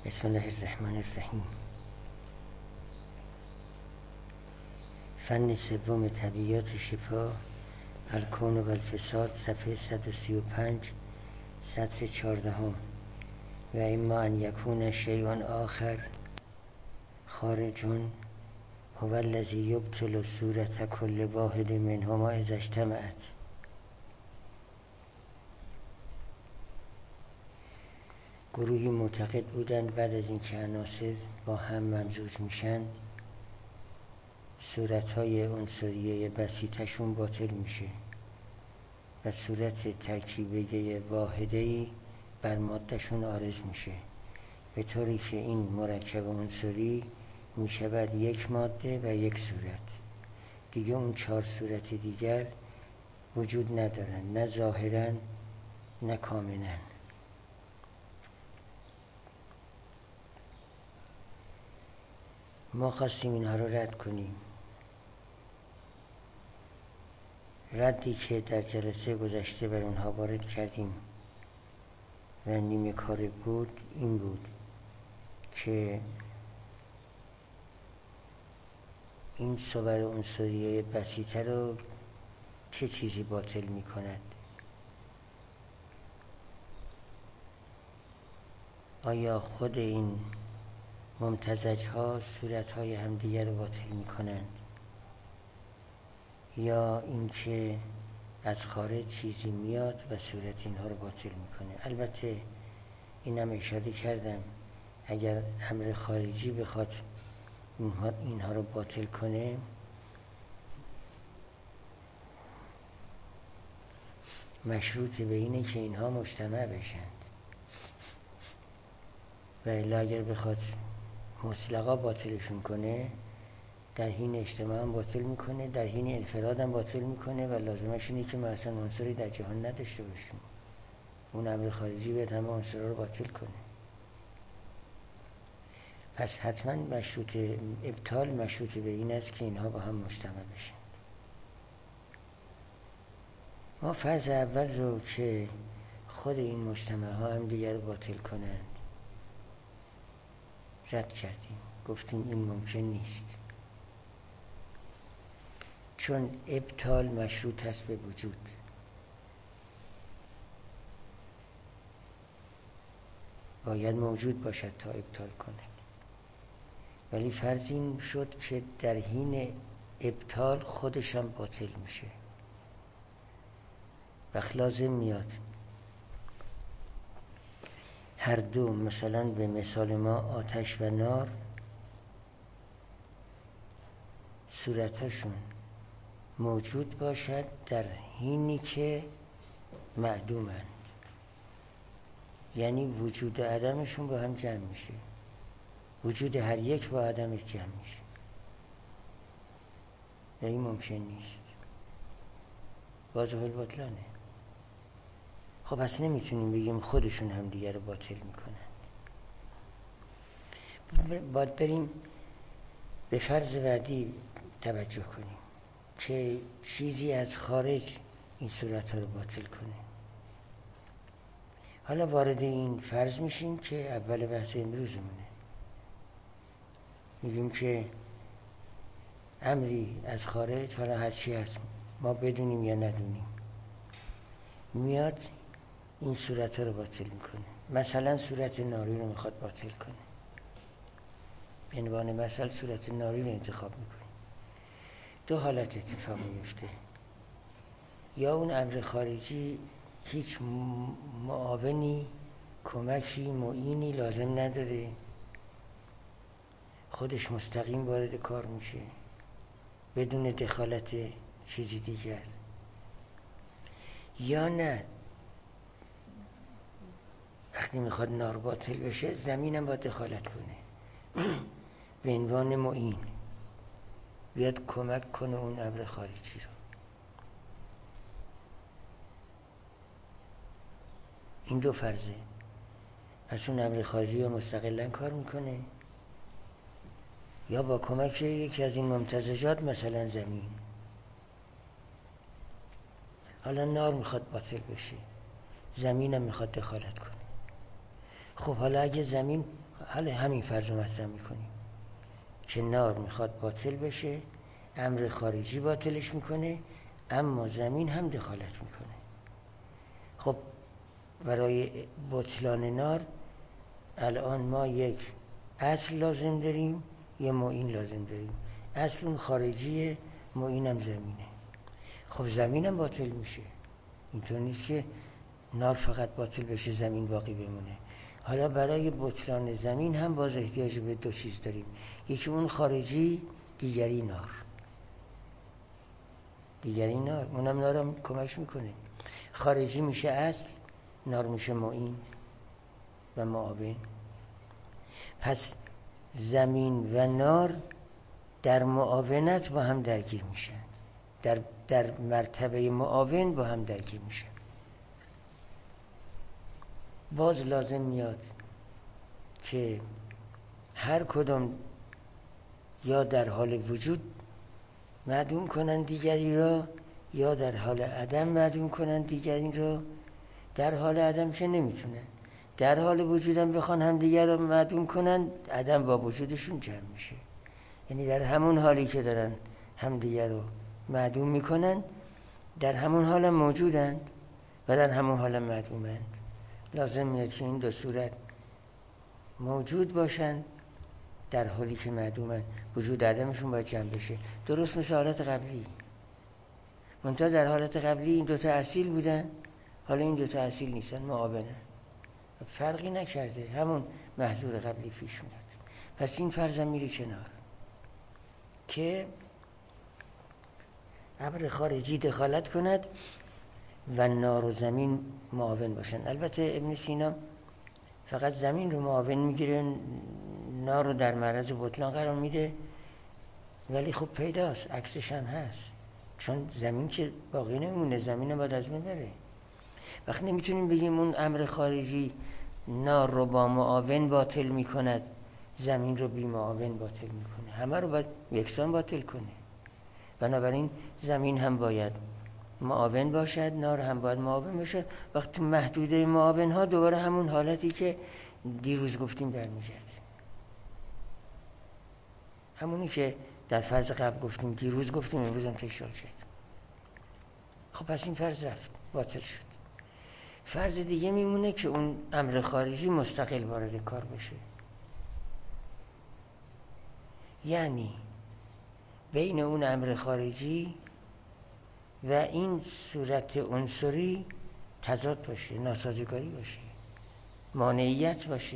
بسم الله الرحمن الرحیم. فن سوم طبیعیات شفا، الکون و الفساد، صفحه 135، سطر 14. و اما ان یکون شیء آخر خارج هو الذی یبطل صورت کل واحد منهما اذا اجتمعت. گروهی معتقد بودند بعد از اینکه عناصر با هم ممزوج میشن صورتهای عنصریه بسیطشون باطل میشه و صورت ترکیبیه واحده‌ای بر مادهشون عارض میشه، به طوری که این مرکب عنصری میشود یک ماده و یک صورت. دیگه اون 4 صورت دیگر وجود ندارن، نه ظاهرا نه کاملا. ما خواستیم اینها رو رد کنیم. ردی که در جلسه گذشته بر اونها وارد کردیم و نیمه کاره بود این بود که این صور عنصریه بسیطه رو چه چیزی باطل می کند؟ آیا خود این ممتزج ها صورت های همدیگر رو باطل می کنند یا اینکه از خارج چیزی میاد و صورت اینها رو باطل میکنه؟ البته اینم اشاره کردم اگر امر خارجی بخواد اینها رو باطل کنه مشروط به اینه که اینها مجتمع بشند، و الا اگر بخواد مطلقا باطلشون کنه در حین اجتماع هم باطل میکنه، در حین انفراد هم باطل میکنه و لازمش اینه که ما اصلا عنصری در جهان نداشته باشیم. اون امر خارجی باید همه عنصرها رو باطل کنه. پس حتما ابطال مشروط به این است که اینها با هم مجتمع بشن. ما فرض اول رو که خود این مجتمع ها هم دیگر باطل کنند رد کردیم، گفتیم این ممکن نیست، چون ابطال مشروط است به وجود. باید موجود باشد تا ابطال کند. ولی فرض این شد که در حین ابطال خودش هم باطل میشه. وقت لازم میاد هر دو، مثلا به مثال ما آتش و نار، صورتشون موجود باشد در حینی که معدومند، یعنی وجود و عدمشون با هم جمع میشه، وجود هر یک با عدمش جمع میشه و این ممکن نیست، واضح البطلانه. خب پس نمیتونیم بگیم خودشون هم دیگر رو باطل میکنن. باید بریم به فرض بعدی توجه کنیم که چیزی از خارج این صورت ها رو باطل کنه. حالا وارد این فرض میشیم که اول بحث امروزمونه. میگیم که امری از خارج، حالا هر چی هست ما بدونیم یا ندونیم، میاد این صورت ها رو باطل میکنه. مثلا صورت ناری رو میخواد باطل کنه، به عنوان مثل صورت ناری رو انتخاب میکنه. دو حالت اتفاق میفته: یا اون امر خارجی هیچ معاونی، کمکی، معینی لازم نداره، خودش مستقیم وارد کار میشه بدون دخالت چیزی دیگر. یا نه، وقتی میخواد نار باطل بشه زمینم باید دخالت کنه به عنوان معین، بیاد کمک کنه اون امر خارجی رو. این دو فرضه. پس اون امر خارجی یا مستقلاً کار میکنه یا با کمک یکی از این ممتزجات، مثلا زمین. حالا نار میخواد باطل بشه، زمین هم میخواد دخالت کنه. خب حالا اگه زمین حالا همین فرض رو مطرح میکنیم که نار میخواد باطل بشه، امر خارجی باطلش میکنه، اما زمین هم دخالت میکنه. خب برای بطلان نار الان ما یک اصل لازم داریم، یه معین لازم داریم. اصل اون خارجیه، معینم زمینه. خب زمینم باطل میشه. اینطور نیست که نار فقط باطل بشه زمین باقی بمونه. حالا برای بطلان زمین هم باز احتیاج به دو چیز داریم، یکی اون خارجی، دیگری نار. اونم نارم کمک میکنه. خارجی میشه اصل، نار میشه معین و معاون. پس زمین و نار در معاونت با هم درگیر میشن، در مرتبه معاون با هم درگیر میشن. باز لازم میاد که هر کدام یا در حال وجود معدوم کنن دیگری را، یا در حال عدم معدوم کنن دیگری را. در حال عدم که نمیتونن، در حال وجودم بخوان هم دیگر را معدوم کنن، عدم با وجودشون جمع میشه. یعنی در همون حالی که دارن هم دیگر رو معدوم میکنن، در همون حال موجودن و در همون حال معدومند. لازم میاد که این دو صورت موجود باشن در حالی که معدومن، وجود عدمشون باید جمع بشه. درست مثل حالت قبلی. منتها در حالت قبلی این دوتا اصیل بودن، حالا این دوتا اصیل نیستن، معاونن. فرقی نکرده، همون محذور قبلی پیش میاد. پس این فرضم میره کنار که امر خارجی دخالت کند و نار و زمین معاون باشن. البته ابن سینا فقط زمین رو معاون میگیره، نار رو در معرض بطلان قرار میده، ولی خب پیداست عکسش هم هست، چون زمین که باقی نمونه، زمین باید از بین بره. وقتی نمیتونیم بگیم اون امر خارجی نار رو با معاون باطل میکند، زمین رو بی معاون باطل میکنه، همه رو باید یکسان باطل کنه. بنابراین زمین هم باید معاون باشد، نار هم باید معاون باشد. وقتی تو محدوده معاون ها دوباره همون حالتی که دیروز گفتیم برمیگرده، همونی که در فرض قبل گفتیم، دیروز گفتیم، امروز هم تکرار شد. خب پس این فرض رفت، باطل شد. فرض دیگه میمونه که اون امر خارجی مستقل وارد کار بشه، یعنی بین اون امر خارجی و این صورت عنصری تضاد باشه، ناسازگاری باشه، مانعیت باشه،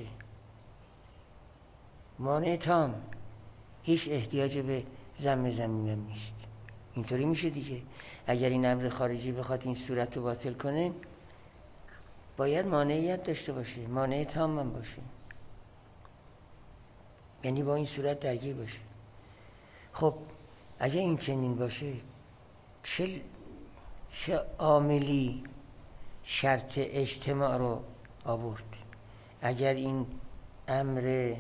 مانع تام، هیچ احتیاج به زمین نیست. اینطوری میشه دیگه. اگر این امر خارجی بخواد این صورت رو باطل کنه، باید مانعیت داشته باشه، مانع تام هم باشه، یعنی با این صورت درگیر باشه. خب اگر این چنین باشه، چه عاملی شرط اجتماع رو آورد؟ اگر این امر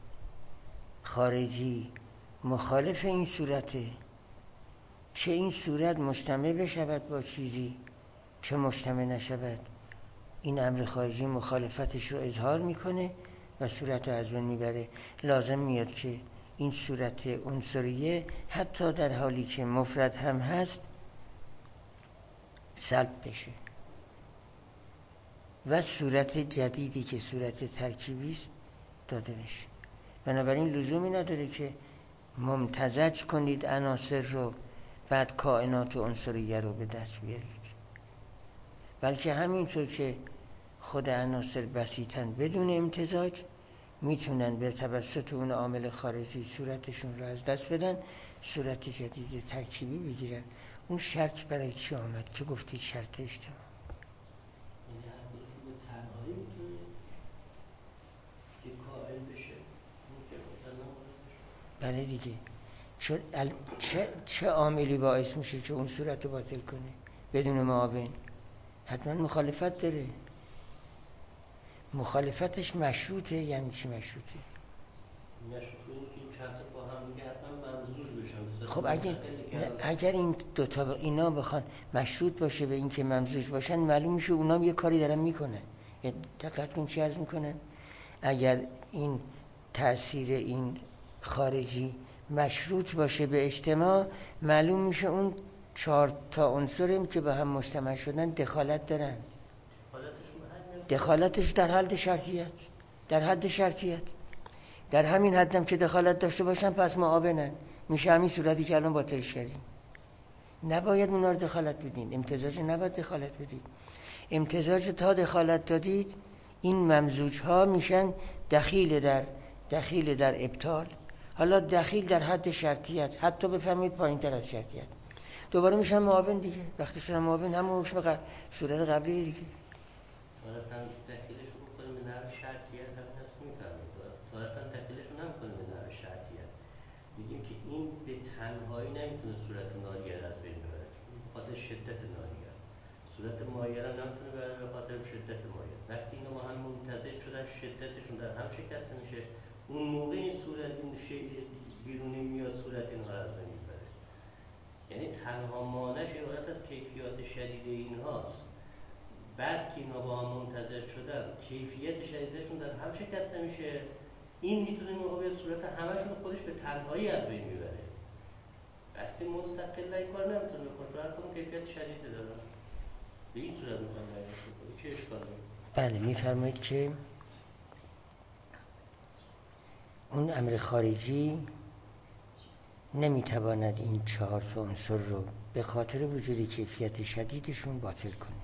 خارجی مخالف این صورته، چه این صورت مجتمع بشود با چیزی، چه مجتمع نشود، این امر خارجی مخالفتش رو اظهار میکنه و صورت رو از بین میبره. لازم میاد که این صورت عنصریه حتی در حالی که مفرد هم هست سلب بشه و صورت جدیدی که صورت ترکیبی است داده بشه. بنابراین لزومی نداره که ممتزج کنید عناصر رو بعد کائنات عنصریه رو به دست بیارید، بلکه همینطور که خود عناصر بسیطن بدون امتزاج میتونن به توسط اون عامل خارجی صورتشون رو از دست بدن، صورت جدید ترکیبی بگیرن. اون شرط برای چی آمد که گفتید شرط اجتماع؟ یعنی هر کدومشون به تنهایی میتونه که قائل بشه، بله دیگه. چه عاملی باعث میشه که اون صورت رو باطل کنه بدون معاون؟ حتما مخالفت داره. مخالفتش مشروطه. یعنی چی مشروطه؟ مشروطه این که این چند تا با هم دیگه حتما ممزوج بشن. خب اگر این دو تا اینا بخوان مشروط باشه به این که ممزوج باشن، معلوم میشه اونام یه کاری دارن میکنن. دقت کن چی عرض میکنن. اگر این تأثیر این خارجی مشروط باشه به اجتماع، معلوم میشه اون 4 تا عنصری که به هم مجتمع شدن دخالت دارن. دخالتش در حد شرطیت، در همین حدم که دخالت داشته باشن پس معاونن، میشه همین صورتی که الان باطلش کردیم. نباید اونا رو دخالت بدین، امتزاج نباید دخالت بدید. امتزاج تا دخالت دادید این ممزوج ها میشن دخیل در ابطال. حالا دخیل در حد شرطیت، حتی بفهمید پایین تر از شرطیت، دوباره میشن معاون دیگه. وقتی شدن معاون همون حکم صورت قبلی دیگه. طارتاً دخیلشون بکنیم به نحو شرطیت هم هست میفهمید. طارتاً دخیلشون هم کنیم به نحو شرطیت. میگیم که این به تنهایی نمیتونه صورت ناریه از بین ببره، به خاطر شدت ناریه. صورت مایه هم نمیتونه ببره به خاطر شدت مایه. وقتی اینا با هم ممتزج شدن، شدتشون در هم شکسته میشه، اون موقع این صورت، این شیء بیرونی میاد صورت اینها از بین میبره. یعنی تنها مانعش عبارت از کیفیات شدید اینهاست. بعد که اینا با هم ممتزج شدن، کیفیت شدیدشون در هم شکسته میشه، این میتونه موقع به صورت همشون خودش به تنهایی از بین میبره. وقتی مستقل این کار نمیتونه بکنه، چون هر کدوم کیفیت شدیده دارن. به این صورت میخوان نگاه کنه. چه اشکال داره؟ بله، میفرمایید که اون امر خارجی نمیتواند این 4 تا عنصر رو به خاطر وجود کیفیت شدیدشون باطل کنه.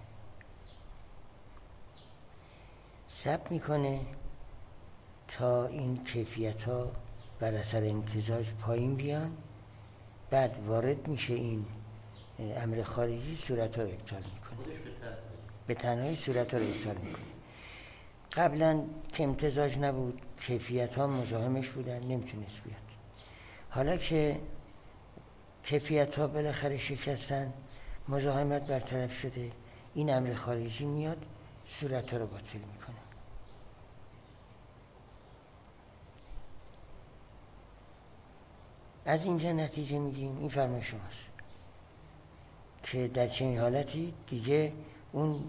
ثبت میکنه تا این کیفیت ها بر اثر امتزاج پایین بیان، بعد وارد میشه این امر خارجی، صورت ها رو ابطال میکنه، به تنهایی صورت ها رو ابطال میکنه. قبلا که امتزاج نبود کیفیت ها مزاحمش بودن، نمیتونست بیاد. حالا که کیفیت ها بالاخره شکستن، مزاحمت برطرف شده، این امر خارجی میاد صورت ها رو باطل میکنه. از اینجا نتیجه میگیم، این فرمان شماست که در چنین حالتی دیگه اون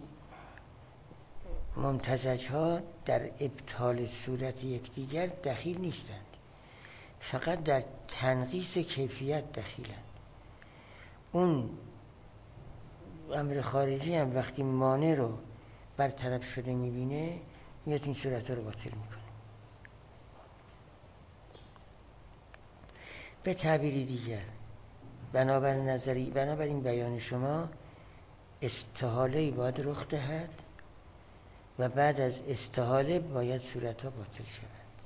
ممتزج ها در ابطال صورت یکدیگر دخیل نیستند، فقط در تنقیص کیفیت دخیلند. اون امر خارجی هم وقتی مانع رو برطرف شده میبینه، میاد این صورت رو باطل میکنه. به تعبیری دیگر، بنابراین بیان شما استحاله‌ای باید رخ دهد و بعد از استحاله باید صورتها باطل شود.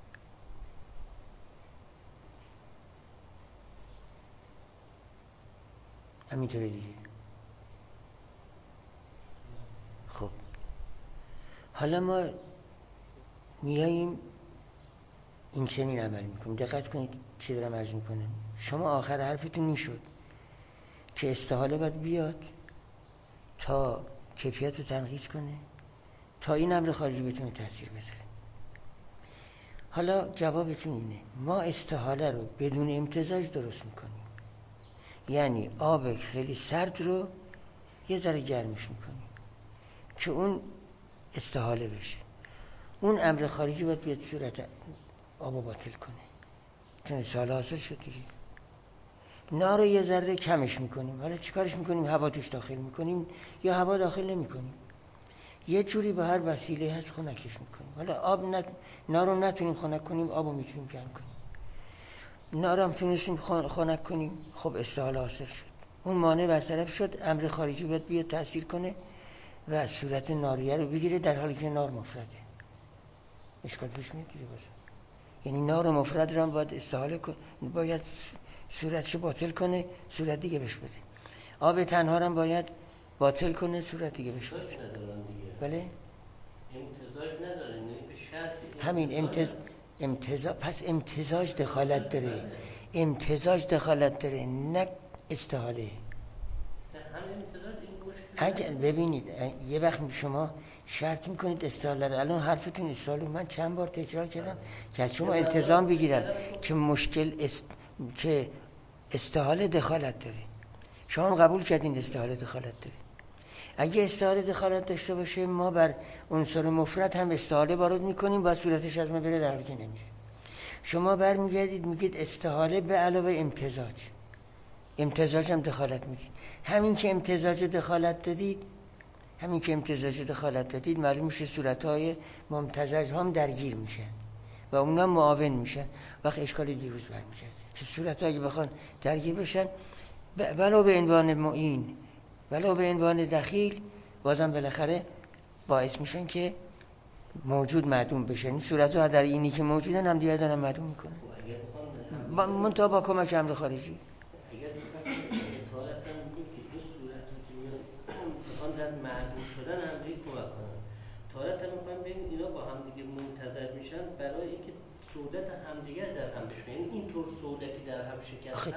همینطوری دیگه. خب حالا ما میاییم این چنین عمل میکنیم. دقت کنید چی دارم عرض میکنم. شما آخر حرفتون این شد که استحاله باید بیاد تا کیفیت رو تنقیص کنه، تا این امر خارجی بتونه تاثیر بذاره. حالا جوابتون اینه، ما استحاله رو بدون امتزاج درست میکنیم، یعنی آب خیلی سرد رو یه ذره گرمش میکنیم که اون استحاله بشه. اون امر خارجی باید بیاد صورت آب رو باطل کنه، چون استحاله حاصل شد دیگه. نار رو یه ذره کمش میکنیم. حالا چیکارش میکنیم؟ هوا توش داخل میکنیم یا هوا داخل نمیکنیم، یه جوری به هر وسیله هست خنکش میکنیم. حالا نار رو نتونیم خنک کنیم، آب رو میتونیم گرم کنیم. نار هم تونستیم خنک کنیم، خب استحاله حاصل شد، اون مانع برطرف شد، امر خارجی باید بیاد تأثیر کنه و صورت ناریه رو بگیره، در حالی که نار مفرده. اشکال پیش میاد دیگه باشه. یعنی نار مفرد رو هم باید استحاله کنه، باید صورتشو باطل کنه، صورت دیگه بهش بده. آب تنها هم باید باطل کنه، صورت دیگه بهش بده. بله؟ امتزاج نداره، یعنی به شرط همین امتزاج. پس امتزاج دخالت داره، امتزاج دخالت داره، نه استحاله. اگر ببینید یه وقت شما شرط میکنید استحاله رو، الان حرفتون استحاله، من چند بار تکرار کردم که شما التزام بگیرن که مشکل که استحاله دخالت داره. شما قبول کردین استحاله دخالت داره. اگه استحاله دخالت داشته باشه، ما بر عنصر مفرد هم استحاله وارد میکنیم، با صورتش از ما بره، در حالی که نمیره. شما برمیگردید میگید استحاله به علاوه امتزاج. امتزاج هم دخالت میدید. همین که امتزاج دخالت دادید معلوم میشه صورتهای ممتزج هم درگیر میشن و اونا معاون میشن. وقت اشکال دیروز برمیگرده که صورتها اگه بخوان درگیر بشن ولو به عنوان معین ولو به عنوان دخیل بازم بالاخره باعث میشن که موجود معدوم بشن. این صورتها در اینی که موجودن هم دیگه دارن معدوم میکنن منتها با کمک امر خارجی. اگر اطالت هم میگیم که این صورتی که میخوان در معدوم شدن هم دیگه کمک کنن، تارت هم میخوان ببین اینا با هم دیگه منتظر میشن برای اینکه صورت همدیگر در هم بشن. یعنی اینطور صورتی در هم شکست. آخه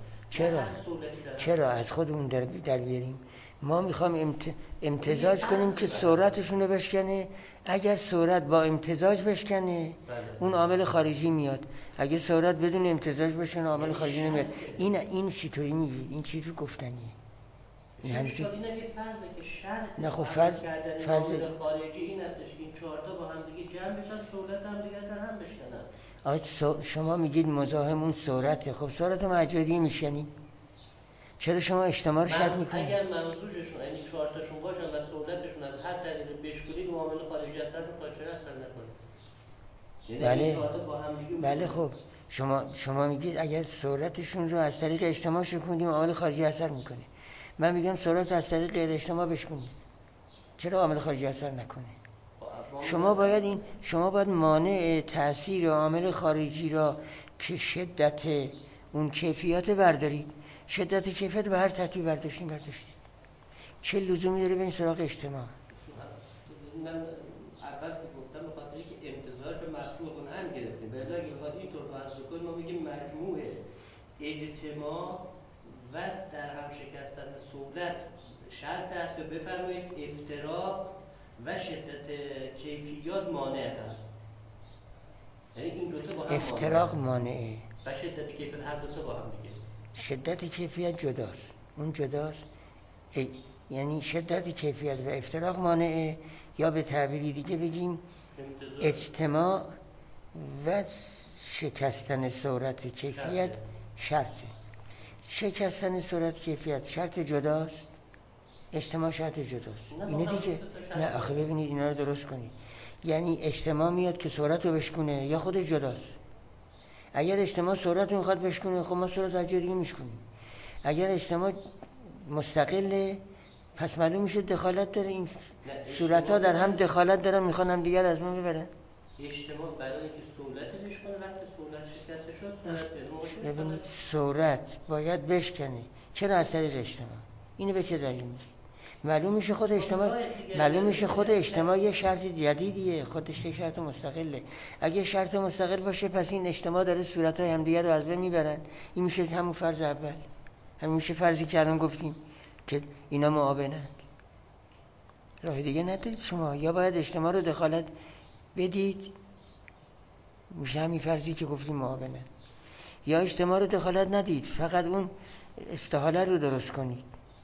چرا از خودمون در بیاریم؟ ما میخوام امتزاج کنیم که صورتشون رو بشکنه. اگر صورت با امتزاج بشکنه اون عامل خارجی میاد، اگر صورت بدون امتزاج بشکنه عامل خارجی نمیاد. این چطوری میگید؟ این چی تو گفتنیه؟ این همینطور اینه یه فرضه که شرط نه خب فرض عامل خارجی این هستش که این چهار تا با هم دیگه جمع بشن صورت هم دیگه در هم بشکنن. آقا شما میگید مزاحم اون صورته، خب صورت مجازی میشنی، چرا شما اجتماع رو شرط میکنید؟ اگر منظورشون یعنی چهار تاشون باشن و صورتشون از هر طریقی بشکنید معامل خارجی اثر میکنه، چرا اثر نکنه؟ یعنی چهار تا با هم دیگه بله خب شما میگید اگر صورتشون رو از طریق اجتماع شکنیم معامل خارجی اثر میکنه. من میگم صورت از طریق غیر اجتماع بشکنید، چرا عامل خارجی اثر نکنه؟ شما باید مانع تأثیر عامل خارجی را که شدت اون کیفیت بردارید. شدت کیفیت به هر ترتیب برداشتید. چه لزومی داره به این سراغ اجتماع؟ من اول که گفتم به خاطر که امتزاج و مفهوم هم گرفتیم. به علاوه بخواد اینطور فرض بکنیم ما میگیم مجموع اجتماع و در هم شکستن صورت شرط است. بفرمایید افتراق و شدت کیفیات مانع هست. یعنی این دو تا با هم افتراق مانعه و شدت کیفیت هر دو تا با هم دیگه. شدت کیفیت جداست، اون جداست. یعنی شدت کیفیت و افتراق مانعه، یا به تعبیری دیگه بگیم اجتماع و شکستن صورت کیفیت شرطه. شکستن صورت کیفیت شرط جداست، اجتماع شرط جداست. اینه دیگه. نه آخه ببینید اینا رو درست کنید. یعنی اجتماع میاد که صورت رو بشکنه یا خود جداست؟ اگر اجتماع صورت رو میخواد بشکنه خب ما صورت از جای دیگه میشکنیم. اگر اجتماع مستقله پس معلوم میشه دخالت داره. این صورت ها در هم دخالت دارن، میخوان هم دیگر از ما ببرن. اجتماع برای اینکه صورت بشکنه وقتی صورت شکسته شد صورت ببینید صورت باید بشکنه. چرا از طریق اجتماع؟ اینو به چه دلیل میگی؟ معلوم میشه خود اجتماع یه شرط جدیدیه، خودش یه شرط مستقله. اگه شرط مستقل باشه پس این اجتماع داره صورت‌های همدیگه رو از بین میبرن. این میشه همون فرض اول، همین میشه فرضی که الان گفتیم که اینا معاونند. راه دیگه ندارید شما، یا باید اجتماع رو دخالت بدید میشه همین فرضی که گفتیم معاونند، یا اجتماع رو دخالت ندید فقط اون استحاله رو درست کنید.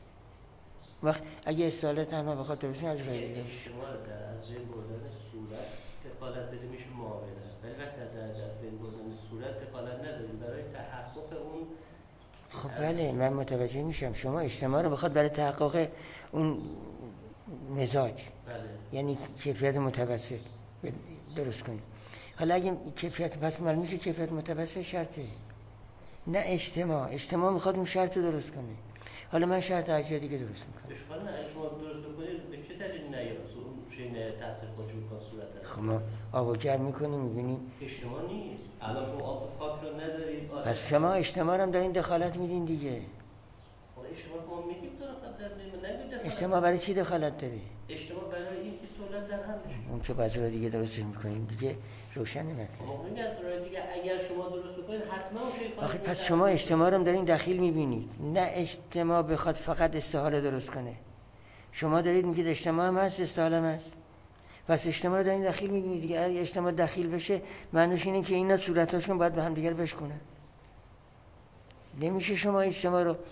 وقت اگه استحاله تنها بخواد درست کنید از راه دیگه اجتماع رو در از بین بردن صورت دخالت بده میشه معاونند، ولی وقتی در از بین بردن صورت دخالت نداریم برای تحقق اون. خب بله من متوجه میشم. شما اجتماع رو بخواد برای تحقق اون مزاج یعنی کیفیت متوسط درست کنید. حالا اگه کیفیت پس معلوم میشه کیفیت متوسط شرطه، نه اجتماع میخواد اون شرط رو درست کنه. حالا من شرط اجزا دیگه درست میکنم. اشکال نه شما درست بکنید به چه دلیل نیاد اون تاثیر خودش میکنه صورت. خب ما آب و گرم میکنیم میبینیم اجتماع نیست. الان شما آب و خاک رو ندارید. پس شما اجتماع رو هم دارین دخالت میدین دیگه. اجتماع ما میگیم دخالت. اجتماع برای چی دخالت داره؟ اجتماع برای اینکه صورت در هم بشه. اون که بعضی دیگه درست میکنیم دیگه روشن نمیشه. ما میگیم از راه دیگه اگر شما درست بکنید حتما اون شی آخه پس شما اجتماع رو هم دارین دخیل میبینید، نه اجتماع بخواد فقط استحاله درست کنه. شما دارید میگید اجتماع هم هست استحاله هم هست، پس اجتماع رو دارین دخیل میبینید دیگه. اگه اجتماع دخیل بشه معنیش اینه که اینا صورتاشون باید به هم دیگه بشکنن. نمیشه شما اجتماع رو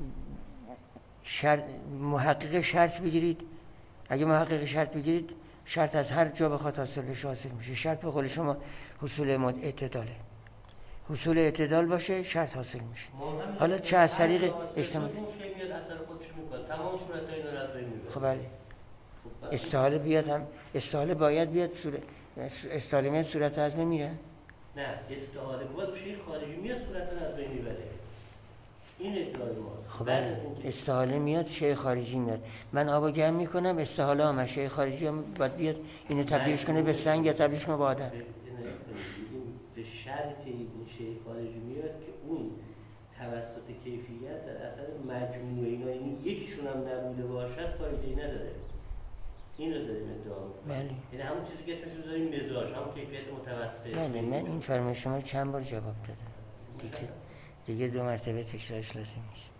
محقق شرط بگیرید. اگه محقق شرط بگیرید شرط از هر جا بخواد حاصل بشه حاصل میشه. شرط به قول شما حصول اعتداله. حصول اعتدال باشه شرط حاصل میشه. حالا چه از طریق اجتماع تمام صورت‌های اینا رو از بین میبره. خب بله. استحاله بیاد هم استحاله باید بیاد استحاله میاد صورت از بین میره. نه استحاله بود شیء خارجی میاد صورت رو از بین میبره. این ادعای ماست. خب استحاله میاد شیء خارجی میاد. من آب گرم میکنم استحاله هم شیء خارجی هم باید بیاد اینو تبدیلش کنه به سنگ یا تبدیلش کنه به آدم. به شرط این شیء خارجی میاد که اون توسط کیفیت در اثر مجموعه اینا یعنی یکیشون هم نبوده باشد فایده‌ای نداره. این رو داریم ادعا می‌کنیم. بله. یعنی همون چیزی که اسمش رو داریم مزاج، همون کیفیت متوسط. بله من این فرمایش شما چند بار جواب دادم. دیگه 2 مرتبه تکرارش لازم نیست.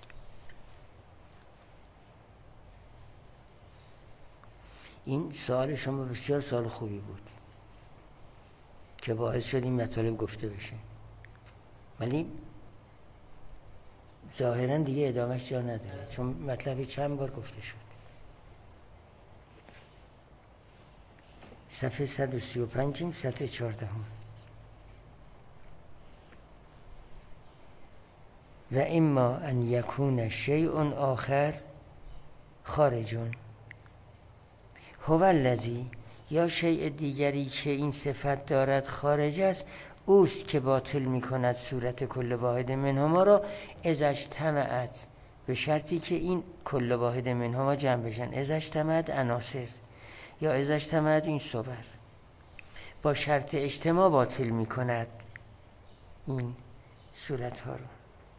این سوال شما بسیار سوال خوبی بود که باعث شد این مطالب گفته بشه، ولی ظاهرا دیگه ادامهش جا نداره چون مطلبی چند بار گفته شد. صفحه 135 سطح 14. و اما ان یکون شیء آخر خارجون هو الذی، یا شیء دیگری که این صفت دارد خارج است اوست که باطل می کند صورت کل واحد منهما را اذا اجتمعت، به شرطی که این کل واحد منهما جمع بشن. اذا اجتمعت عناصر یا اذا اجتمعت این صور، با شرط اجتماع باطل می کند این صورت ها رو.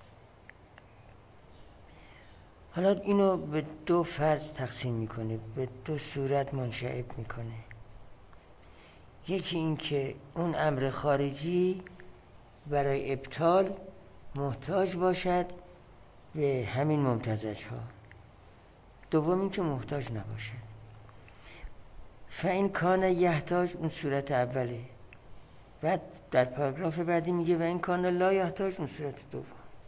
حالا اینو به 2 فرض تقسیم میکنه، به 2 صورت منشعب میکنه. یکی این که اون امر خارجی برای ابطال محتاج باشد به همین ممتزج ها. دوم این که محتاج نباشد. فإن کان یحتاج، اون صورت اوله. بعد در پاراگراف بعدی میگه و این کان لا یحتاج، اون صورت دوم.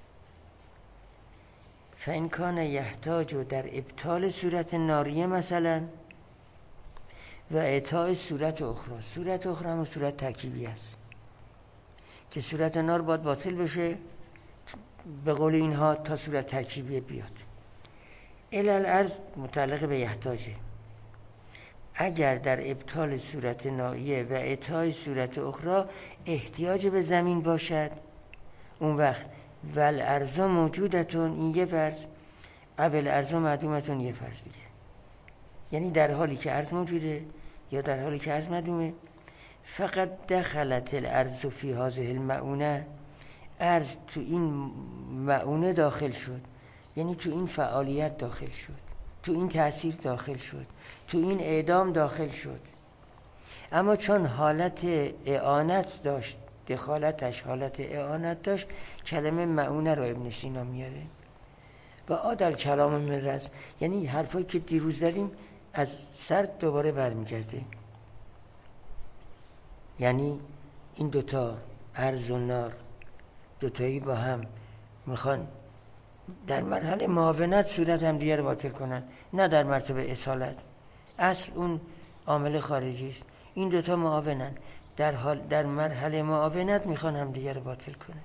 فإن کان یحتاج در ابطال صورت ناریه مثلا و اعطاء صورت اخرى. صورت اخرى هم صورت ترکیبی است که صورت نار باید باطل بشه به قول اینها تا صورت ترکیبی بیاد. الالعرض متعلق به یحتاجه. اگر در ابطال صورت ناریه و اعطاء صورت اخرى احتیاج به زمین باشد، اون وقت والارض موجودتون، این یه فرض، اول ارض معدومتون یه فرض دیگه. یعنی در حالی که ارض موجوده یا در حالی که ارض معدومه، فقط دخلت الارض فی هذه المعونه، ارض تو این معونه داخل شد، یعنی تو این فعالیت داخل شد، تو این تأثیر داخل شد، تو این اعدام داخل شد. اما چون حالت اعانت داشت، دخالتش حالت اعانت داشت، کلمه معونه رو ابن سینا میاره و عادل کلام مرز، یعنی حرفایی که دیروز زدیم از سر دوباره برمیگرده. یعنی این دوتا ارض و نار دوتایی با هم میخوان در مرحله معاونت صورت هم دیگر رو باطل کنن، نه در مرتبه اصالت. اصل اون عامل خارجی است، این دوتا معاونن، در مرحله معاونت میخوان هم دیگر رو باطل کنن.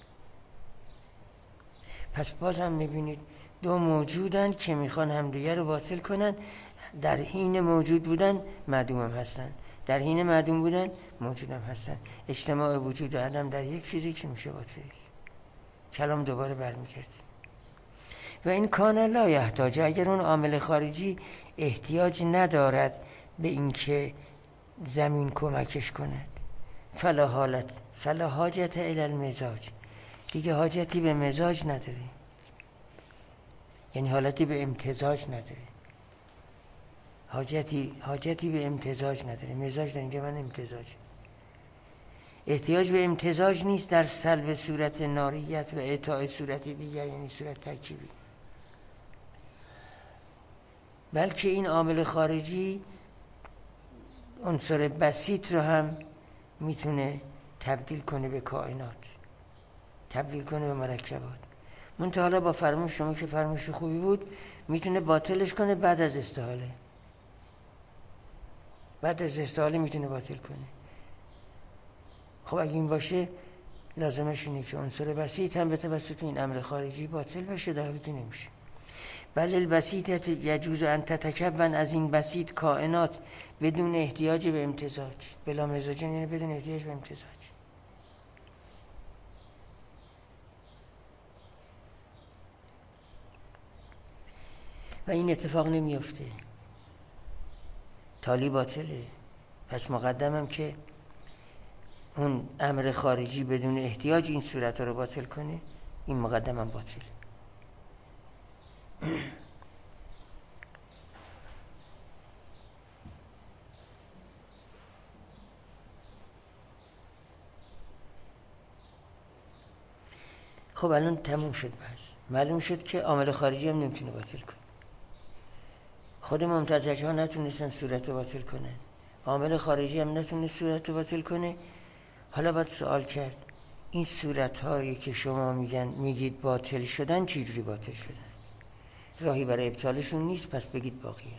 پس باز هم میبینید 2 موجودن که میخوان هم دیگر رو باطل کنن، در حین موجود بودن معدوم هم هستن، در حین معدوم بودن موجود هم هستن. اجتماع وجود و عدم در یک چیزی که میشه باطل. کلام دوباره برمیگرده. و این کان لا یحتاج، اگر اون عامل خارجی احتیاج ندارد به اینکه زمین کمکش کند، فلا حاجت الی المزاج، دیگه حاجتی به مزاج نداره، یعنی حالتی به امتزاج نداره. حاجتی به امتزاج نداره. مزاج در اینجا من امتزاج، احتیاج به امتزاج نیست در سلب صورت ناریت و اعطاء صورت دیگر، یعنی صورت ترکیبی، بلکه این عامل خارجی عنصر بسیط رو هم میتونه تبدیل کنه به کائنات، تبدیل کنه به مرکبات. منتها حالا با فرمایش شما که فرمایش خوبی بود میتونه باطلش کنه بعد از استحاله. بعد از استحاله میتونه باطل کنه. خب اگه این باشه لازمش اینه که عنصر بسیط هم به توسط این امر خارجی باطل بشه، در حالی که نمیشه. بل البسیط یجوز ان تتکون، از این بسیط کائنات بدون احتیاج به امتزاج، بلا مزاج یعنی بدون احتیاج به امتزاج. و این اتفاق نمیفته، تالی باطله. پس مقدمم که اون امر خارجی بدون احتیاج این صورت رو باطل کنه، این مقدمم باطل. خب الان تموم شد بس. معلوم شد که عامل خارجی هم نمیتونه باطل کنه. خود ممتزج ها نتونستن صورت رو باطل کنه، عامل خارجی هم نتونه صورت رو باطل کنه. حالا باید سوال کرد این صورت هایی که شما میگید باطل شدن چجوری باطل شدن؟ راهی برای ابطالشون نیست، پس بگید باقیه.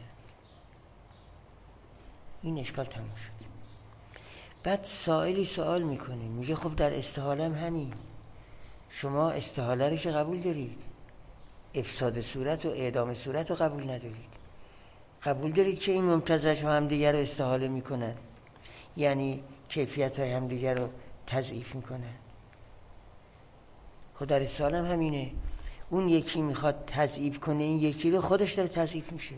این اشکال تموم شد. بعد سائلی سوال میکنه، میگه خب در استحاله هم همین، شما استحاله رو که قبول دارید، افساد صورت و اعدام صورت رو قبول ندارید. قبول دارید که این ممتزج ها هم دیگر رو استحاله میکنن، یعنی کیفیت های هم دیگر رو تضعیف میکنن. خب در استحاله هم همینه، اون یکی میخواد تضعیف کنه این یکی رو، خودش داره تضعیف میشه.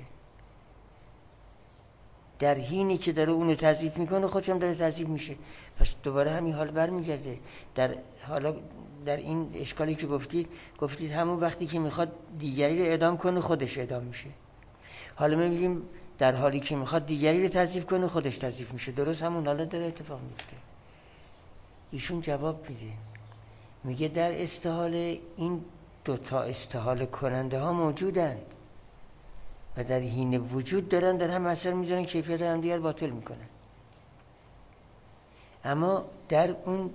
در حینی که داره اونو تضعیف میکنه خودش هم داره تضعیف میشه. پس دوباره همین حال برمیگرده. حالا در این اشکالی که گفتید همون وقتی که میخواد دیگری رو اعدام کنه خودش اعدام میشه. حالا ما میگیم در حالی که میخواد دیگری رو تضعیف کنه خودش تضعیف میشه. درست همون حالا داره اتفاق میفته. ایشون جواب میده، میگه در استحاله این دوتا استحاله کننده ها موجودند و در حین وجود دارن در هم اثر میذارن، کیفیت هم دیگر باطل میکنن. اما در اون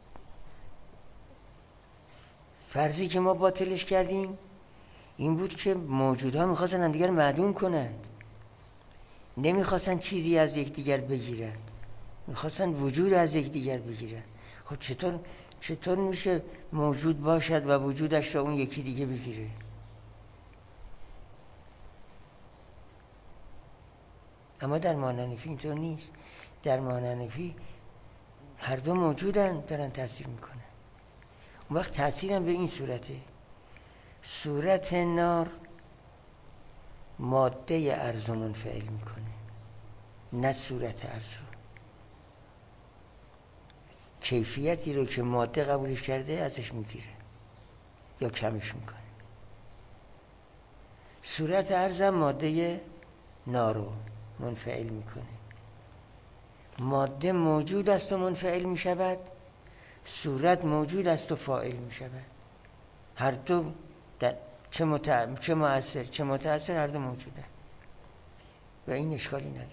فرضی که ما باطلش کردیم این بود که موجودها میخواستن هم دیگر معدوم کنند، نمیخواستن چیزی از یکدیگر بگیرند، میخواستن وجود از یکدیگر بگیرند. خب چطور میشه موجود باشد و وجودش را اون یکی دیگه بگیره؟ اما در مانعنفی اینطور نیست. در مانعنفی هر دو موجودن دارن تأثیر میکنن. اون وقت تأثیرم به این صورته، صورت نار ماده ارض منفعل میکنه، نه صورت ارض رو. کیفیتی رو که ماده قبولش کرده ازش میگیره یا کمش میکنه. صورت ارض هم ماده نار رو منفعل میکنه. ماده موجود است و منفعل میشود، صورت موجود است و فاعل میشود. هر دو چه مؤثر چه متأثر هر دو موجوده و این اشکالی نداره.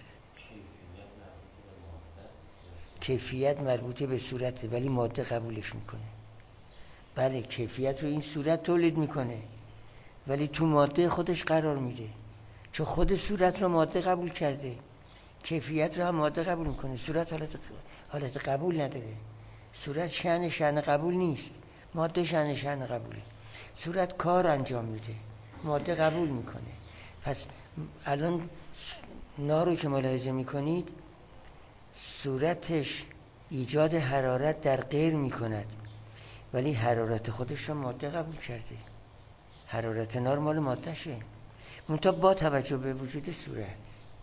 کیفیت مربوطه به صورته ولی ماده قبولش میکنه. بله کیفیت رو این صورت تولید میکنه ولی تو ماده خودش قرار میده، چون خود صورت رو ماده قبول کرده، کیفیت رو هم ماده قبول میکنه. صورت حالت قبول نداره. صورت شأن قبول نیست، ماده شأن قبوله. صورت کار انجام میده، ماده قبول میکنه. پس الان نار رو که ملاحظه میکنید صورتش ایجاد حرارت در غیر میکند ولی حرارت خودش رو ماده قبول کرده. حرارت نار مال ماده شه، منتها با توجه به وجود صورت.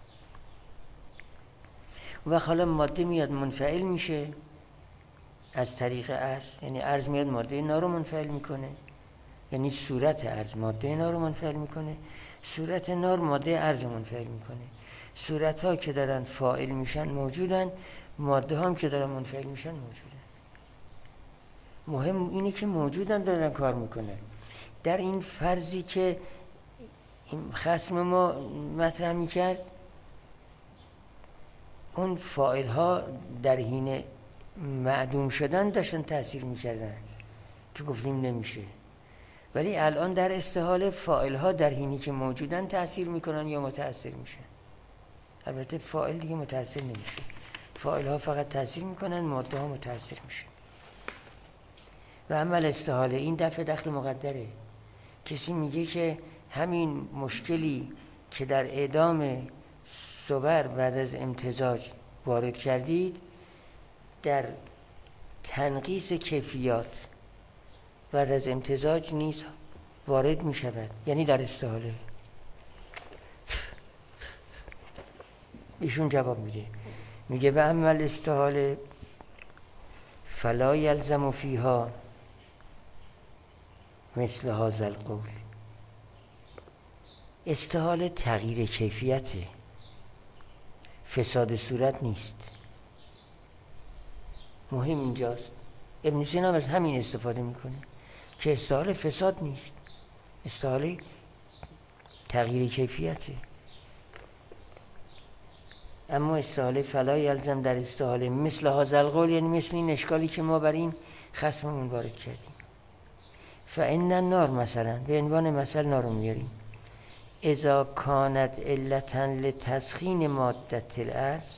و حالا ماده میاد منفعل میشه از طریق ارض، یعنی ارض میاد ماده نار رو منفعل میکنه، یعنی صورت ارض ماده نار رو منفعل میکنه، صورت نار ماده ارض رو منفعل میکنه. صورت ها که دارن فاعل میشن موجودن، ماده هم که دارن منفعل میشن موجودن. مهم اینه که موجودن دارن کار میکنن. در این فرضی که این خصم ما مطرح میکرد، اون فاعل ها در حین معدوم شدن داشتن تأثیر میکردن که گفتیم نمیشه. ولی الان در استحاله فاعل ها در حینی که موجودن تأثیر میکنن یا متأثر میشن. البته فاعل دیگه متأثر نمیشه، فاعل ها فقط تأثیر میکنن، ماده ها متأثر میشه. و عمل استحاله این دفع دخل مقدره. کسی میگه که همین مشکلی که در اعدام صور بعد از امتزاج وارد کردید در تنقیص کیفیات بعد از امتزاج نیز وارد میشود، یعنی در استحاله. ایشون جواب میده، میگه و عمل استحاله فلا یلزم فیها مثل هذا القول. استحاله تغییر کیفیته، فساد صورت نیست. مهم اینجاست. ابن سینا از همین استفاده میکنه که استحاله فساد نیست، استحاله تغییر کیفیته. اما استحاله فلا یلزم، در استحاله مثل هذا القول، یعنی مثل این اشکالی که ما بر این خصممون وارد کردیم. فإن النار مثلا، به عنوان مثل نار رو میاریم، اذا کانت علتا لتسخین مادة الارض،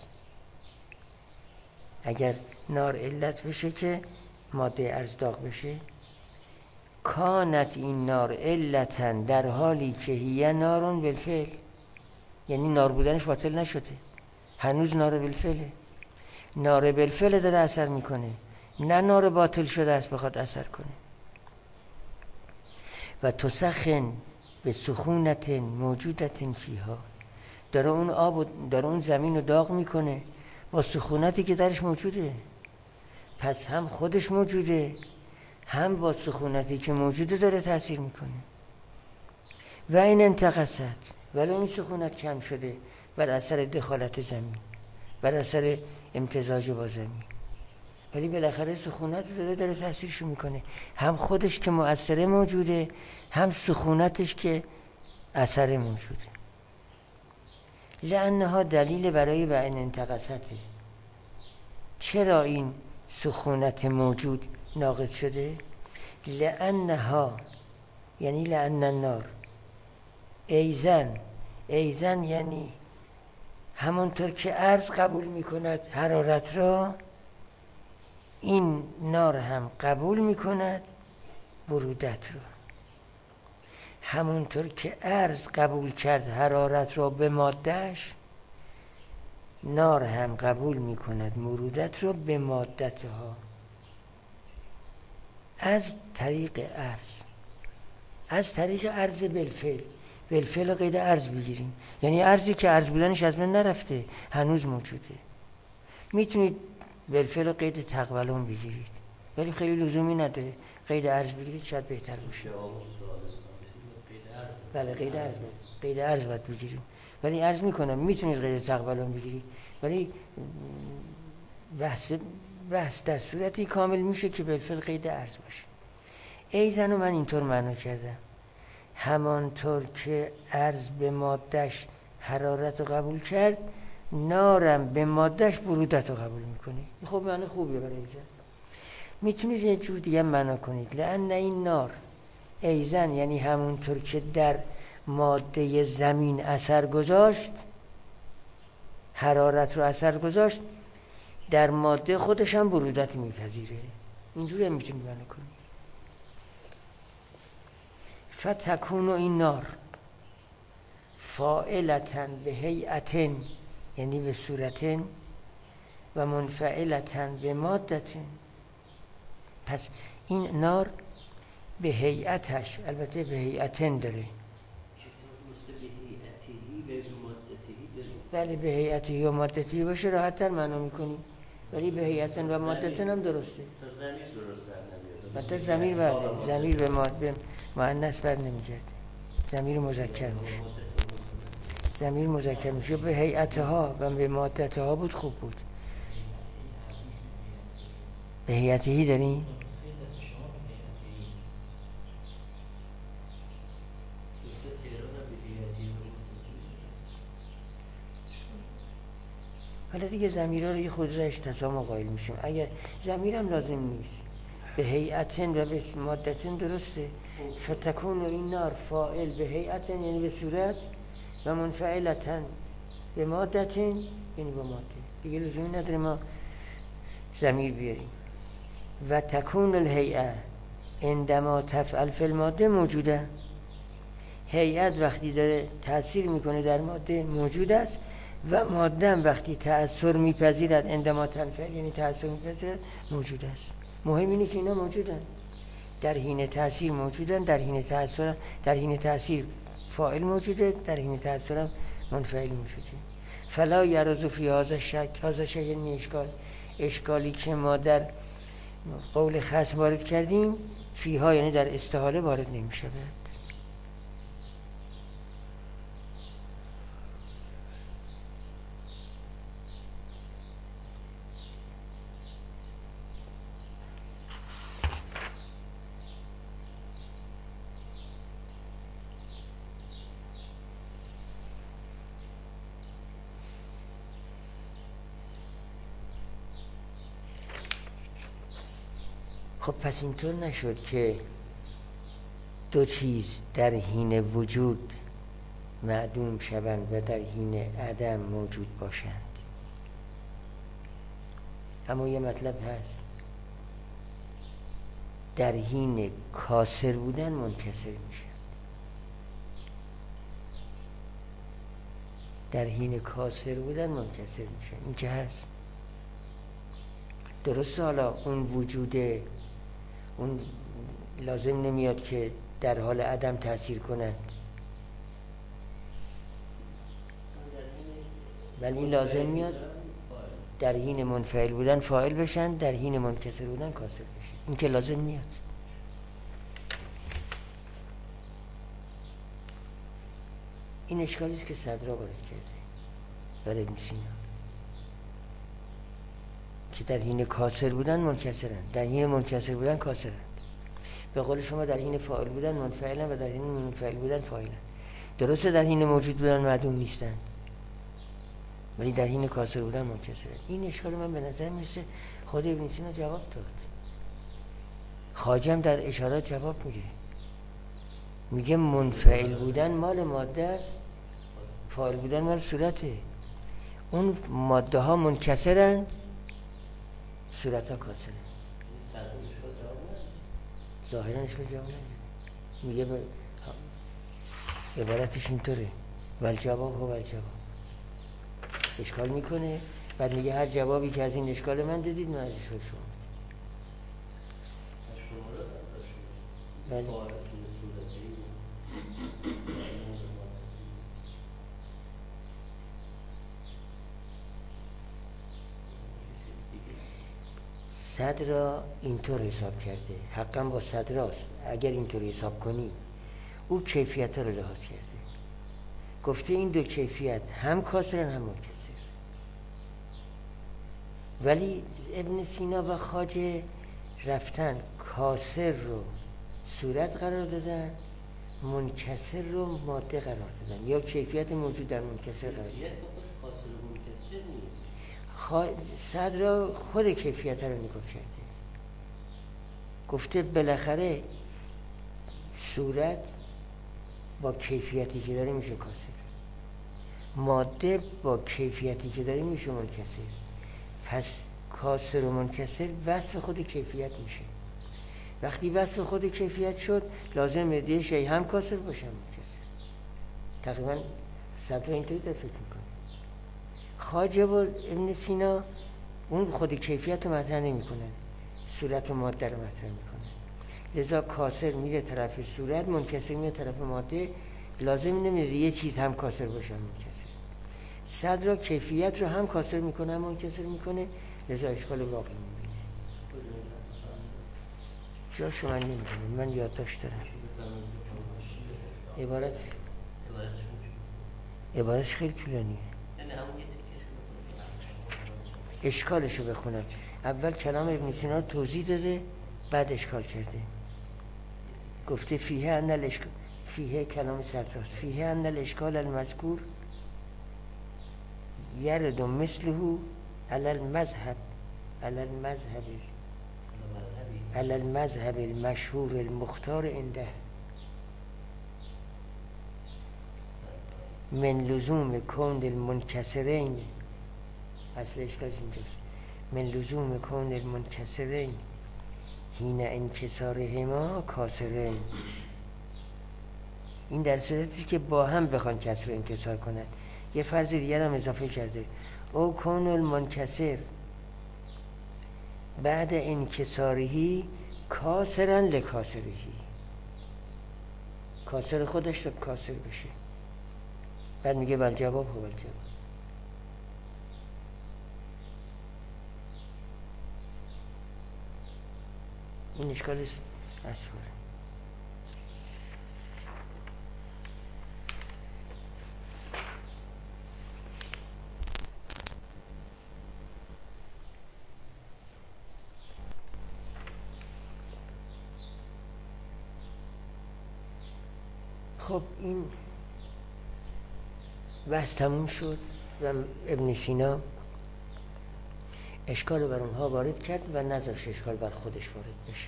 اگر نار علت بشه که ماده ارز داغ بشه، کانت این نار علتا، در حالی که هی نارون بالفعل، یعنی نار بودنش باطل نشده، هنوز نار بالفعله، نار بالفعل داره اثر میکنه، نه نار باطل شده است بخواد اثر کنه. و تسخن به سخونت موجودت فیها، داره اون آب داره اون زمین رو داغ میکنه با سخونتی که درش موجوده. پس هم خودش موجوده، هم با سخونتی که موجوده داره تأثیر میکنه. و این انتقصت، ولی این سخونت کم شده بر اثر دخالت زمین، بر اثر امتزاج با زمین، ولی بالاخره سخونت داره تأثیرشو میکنه. هم خودش که مؤثره موجوده، هم سخونتش که اثر موجوده. لأنها دلیل برای و این انتقصته. چرا این سخونت موجود ناقض شده؟ لأنها، یعنی لأن النار، ایزن یعنی همونطور که عرض قبول میکند حرارت را، این نار هم قبول میکند برودت را. همونطور که عرض قبول کرد حرارت را به مادهش، نار هم قبول میکند مرودت را به مادتها. از طریق عرض، از طریق عرض بالفعل، بالفعل قید عرض بگیریم، یعنی عرضی که عرض بودنش از من نرفته، هنوز موجوده. میتونید بالفعل قید تقبلون بگیرید، ولی خیلی لزومی نداره، قید عرض بگیرید شاید بهتر باشه. بله قید عرض باید بگیریم، ولی عرض میکنم میتونید قید تقبلون بگیرید، ولی بحث در صورتی کامل میشه که بالفعل قید عرض باشه. ایزنو من اینطور معنا کردم، همانطور که عرض به مادهش حرارت رو قبول کرد، نارم به مادهش برودت رو قبول میکنه. خب معنی خوبیه برای ایزن. میتونید یه جور دیگه معنا کنید، لأن این نار ایزن، یعنی همونطور که در ماده زمین اثر گذاشت، حرارت رو اثر گذاشت، در ماده خودش هم برودت میپذیره. اینجوری هم میتونید معنا کنید. فتکون این نار فاعلتن به هیئتن، یعنی به صورتن، و منفعلتن به مادتن. پس این نار به هیئتش، البته به هیئتن داره، ولی به هیئتی و مادتی باشه راحت تر معنا میکنیم، ولی به هیئتن و مادتن هم درسته. البته ضمیر بله، ضمیر به مؤنث بر نمیگرده، ضمیر مذکر میشه، ضمیر مذکر میشه. به هیئتها و به مادتها بود خوب بود. به هیئتی داریم؟ حالا دیگه ضمیرها رو یه خود رایش تسامح قائل میشیم. اگر ضمیرم لازم نیست، به هیئتن و به مادتن درسته. فتکون و این نار فاعل به هیئتن، یعنی به صورت، و منفعلتن به مادتین یعنی با ماده، دیگه لزومی نداره ما ضمیر بیاریم. و تکون الهیئه عندما تفعل فی الماده موجوده. هیئت وقتی داره تأثیر میکنه در ماده موجود است و ماده هم وقتی تأثیر میپذیرد عندما تنفعل یعنی تأثیر میپذیرد موجود است. مهم اینه که اینا موجودن، در حین تأثیر موجودن، در حین تأثیر فاعل موجوده، در حین تأثیر هم منفعل موجوده. فلا یرز فی هذا الشک، هذا شک یعنی اشکالی که ما در قول خصم وارد کردیم فیها یعنی در استحاله وارد نمی شود. خب پس اینطور نشد که دو چیز در حین وجود معدوم شوند و در حین عدم موجود باشند. اما یه مطلب هست، در حین کاسر بودن منکسر میشن. در حین کاسر بودن منکسر میشن، این که هست درسته. حالا اون وجوده، اون لازم نمیاد که در حال عدم تأثیر کنند، ولی لازم میاد در حین منفعل بودن فاعل بشن، در حین منکسر بودن کاسر بشن، این که لازم میاد. این اشکالی است که صدرا وارد کرده برای ابن سینا، که در حین کاسر بودن منکسرند، در حین منکسر بودن کاسرند. به قول شما در حین فاعل بودن منفعلن و در حین منفعل بودن فاعلن. درسته در حین موجود بودن معدوم نیستند، ولی در حین کاسر بودن منکسرند. این اشکال من به نظر میرسه خود ابن سینا جواب داد. خواجه هم در اشارات جواب میگه منفعل بودن مال ماده است، فاعل بودن مال صورته. اون ماده ها منکسرند، صورت ها کاسرند. ظاهرا اشکال جواب نگه میگه عبارتش اینطوره، والجواب هو الجواب. اشکال میکنه، بعد میگه هر جوابی که از این اشکال من دادید من از اشکال شما بله. صدر را اینطور حساب کرده، حقا با صدر راست. اگر اینطور حساب کنی او کیفیت ها رو لحاظ کرده، گفته این دو کیفیت هم کاسرن هم منکسر. ولی ابن سینا و خواجه رفتن کاسر رو صورت قرار دادن، منکسر رو ماده قرار دادن، یا کیفیت موجود در منکسر قرار دادن. صدر را خود کیفیت رو نگاه کرده، گفته بالاخره صورت با کیفیتی که داره میشه کاسر، ماده با کیفیتی که داره میشه منکسر. پس کاسر و منکسر وصف خود کیفیت میشه. وقتی وصف خود کیفیت شد لازمه دیگه شی هم کاسر باشه هم منکسر. تقریبا صدر اینطوری در فکر میکنه. خواجه و ابن سینا اون خود کیفیت رو مطرح نمیکنن، صورت و ماده رو مطرح میکنن. لذا کاسر میره طرف صورت، منکسر میره طرف ماده. لازم نمیره یه چیز هم کاسر باشه هم منکسر. صدر را کیفیت رو هم کاسر میکنه هم منکسر میکنه، لذا اشکال واقعی میبینه. جاشو من نمیدونم، من یادداشت دارم. عبارتش خیلی طولانیه. اشکالشو بخونم. اول کلام ابن سینا رو توضیح داده، بعد اشکال کرده. گفته فیه ان الاشکال، فیه کلام صدراست، فیه ان الاشکال المذکور یرد مثله علی المذهب المشهور المختار عنده. من لزوم کون المنکسرین، اصل اشکالش اینجاست، من لزوم کون المنکسرین حین انکسارهما کاسرین. این در صورتی که با هم بخوان کسر و انکسار کنند. یه فرض دیگر هم اضافه کرده، او کون المنکسر بعد انکسارهی کاسرن لکاسرهی، کاسر خودش رو کاسر بشه. بعد میگه بل جواب هو الجواب. این اشکال اصفاره. خب این بحث تموم شد و ابن سینا اشکال بر اونها وارد کرد و نذاشت اشکال بر خودش وارد بشه.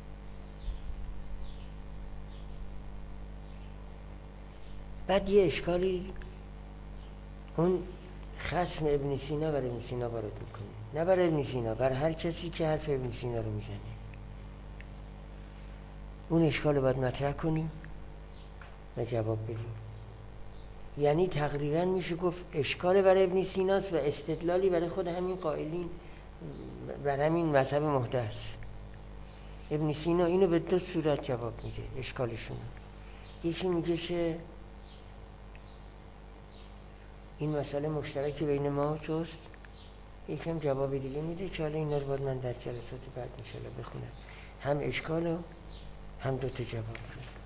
بعد یه اشکالی اون خصم ابن سینا بر ابن سینا وارد میکنه، نه بر ابن سینا، بر هر کسی که حرف ابن سینا رو میزنه. اون اشکال رو باید مطرح کنیم و جواب بدیم. یعنی تقریبا میشه گفت اشکال برای ابن سیناست و استدلالی برای خود همین قائلین بر همین مذهب محدث. ابن سینا اینو به دو صورت جواب میده اشکالشون. یکی میگه که این مسئله مشترک بین ما توست، یکی هم جواب دیگه میده که حالا اینا رو باید من در جلسات بعد انشاءالله بخونم، هم اشکال و هم دوتا جواب رو.